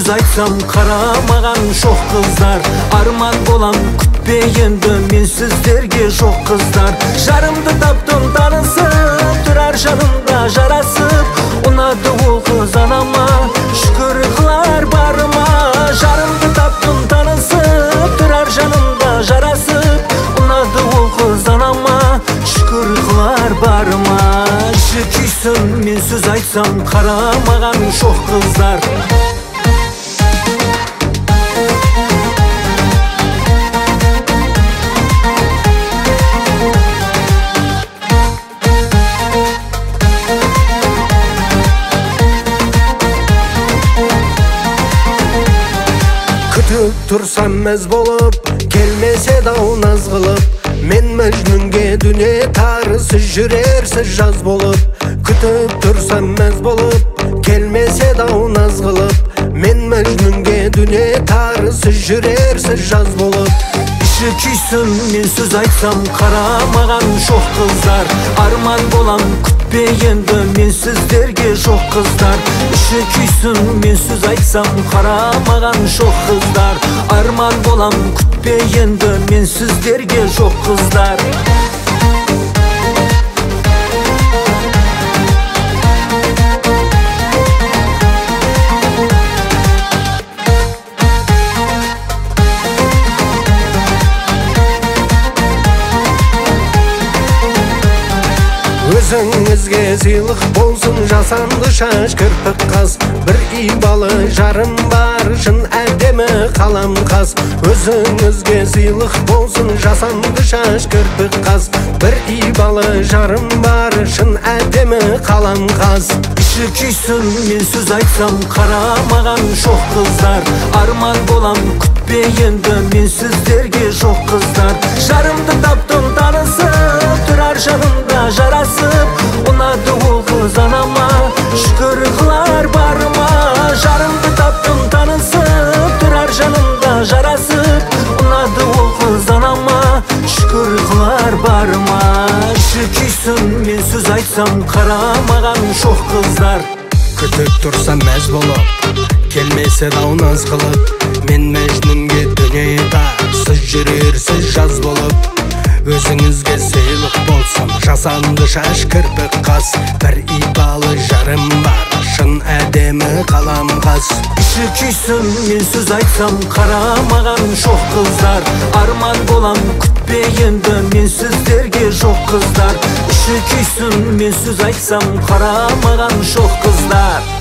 сөз айтсам қарамаған шоқ қыздар. Арман болам күтпе енді мен сіздерге жоқ қыздар. Жарымды таптым танысып, тұрар жанымда жарасып. Ұнады ол қыз анама, шүкір қылар барыма. Жарымды таптым танысып, тұрар жанымда жарасып. Ұнады ол қыз анама, шүкір қылар барыма. Іші күйсін мен сөз айтсам қарамаған шоқ қыздар. Күтіп тұрсам мәз болып, келмесе дау наз қылып. Мен мәжнүнге дүние тарысы жүрерсіз жаз болып. Күтіп тұрсам мәз болып, келмесе дау наз қылып. Мен мәжнүнге дүние тарысы жүрерсіз жаз болып. Іші күйсін мен сөз айтсам қарамаған шоқ қыздар. Арман болам күтпе енді мен сіздерге жоқ қыздар. Іші күйсін мен сөз айтсам қарамаған шоқ қыздар. Арман болам күтпе енді мен сіздерге жоқ қыздар. Өзіңізге сыйлық болсын жасанды шаш кірпік қас. Бір ибалы жарым бар, шын әдемі қалам қас. Өзіңізге сыйлық болсын жасанды шаш кірпік қас. Бір ибалы жарым бар, шын әдемі қалам қас. Іші күйсін мен сөз айтсам қарамаған шоқ қыздар. Арман болам күтпе енді мен сіздерге жоқ қыздар. Жарымды таптым танысып, тұрар жанымда жарасып. Ұнады ол қыз анама, шүкір қылар барыма. Жарымды таптым танысып, тұрар жанымда жарасып. Ұнады ол қыз анама, шүкір қылар барыма. Іші күйсін мен сөз айтсам қарамаған шоқ қыздар. Күтіп тұрсам мәз болып, келмесе дау наз қылып. Мен мәжнүнге дүние тарсыз жүрерсіз жаз болып. Өзіңізге сыйлық болсын жасанды шаш кірпік қас. Бір ибалы жарым бар, шын әдемі қалам қас. Іші күйсін мен сөз айтсам қарамаған шоқ қыздар. Арман болам күтпе енді мен сіздерге жоқ қыздар. Іші күйсін мен сөз айтсам қарамаған шоқ қыздар.